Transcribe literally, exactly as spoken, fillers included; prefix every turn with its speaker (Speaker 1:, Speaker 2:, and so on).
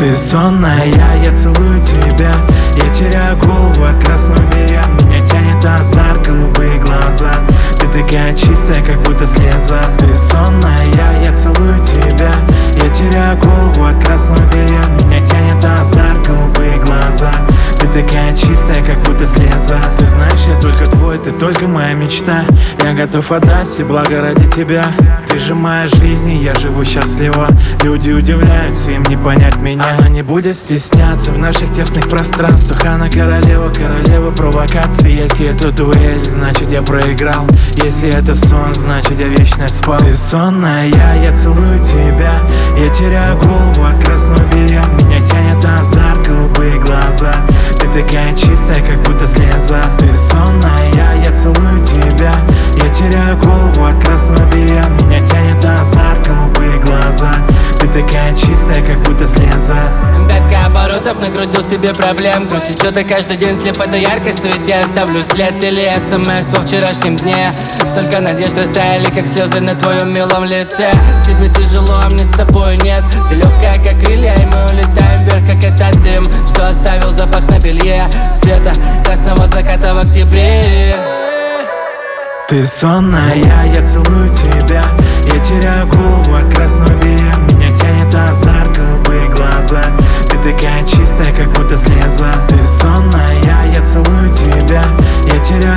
Speaker 1: Ты сонная, я целую тебя. Я теряю голову от красного белья. Меня тянет азарт, голубые глаза. Ты такая чистая, как будто слеза. Ты сонная, я целую тебя. Я теряю голову от красного белья. Меня тянет азарт, голубые глаза. Ты такая чистая, как будто слеза. Ты знаешь, я только твой, ты только моя мечта. Я готов отдать все блага ради тебя. Ты же моя жизнь, и я живу счастливо. Люди удивляются, им не понять меня. Она не будет стесняться в наших тесных пространствах. Она королева, королева провокаций. Если это дуэль, значит я проиграл. Если это сон, значит я вечно спал. Ты сонная, я, я целую тебя. Я теряю голову от красного белья. Меня тянет азарт, голубые глаза. Ты такая чистая, как будто слеза. Ты сонная, я, я целую тебя. Я теряю голову от красного белья. Меня тянет азарт, голубые глаза. Ты такая чистая, как будто слеза.
Speaker 2: Пятка оборотов, накрутил себе проблем. Крутит что-то каждый день, слепота яркой суете. Оставлю след или смс во вчерашнем дне. Столько надежд растаяли, как слезы на твоем милом лице. Тебе тяжело, а мне с тобой нет. Ты легкая, как крылья, и мы улетаем вверх, как этот дым, что оставил запах на белье. Цвета красного заката в октябре.
Speaker 1: Ты сонная, я, я целую тебя. Я теряю голову от красного белья. Меня тянет азарт, голубые глаза. Ты такая чистая, как будто слеза. Ты сонная, я, я целую тебя. Я теряю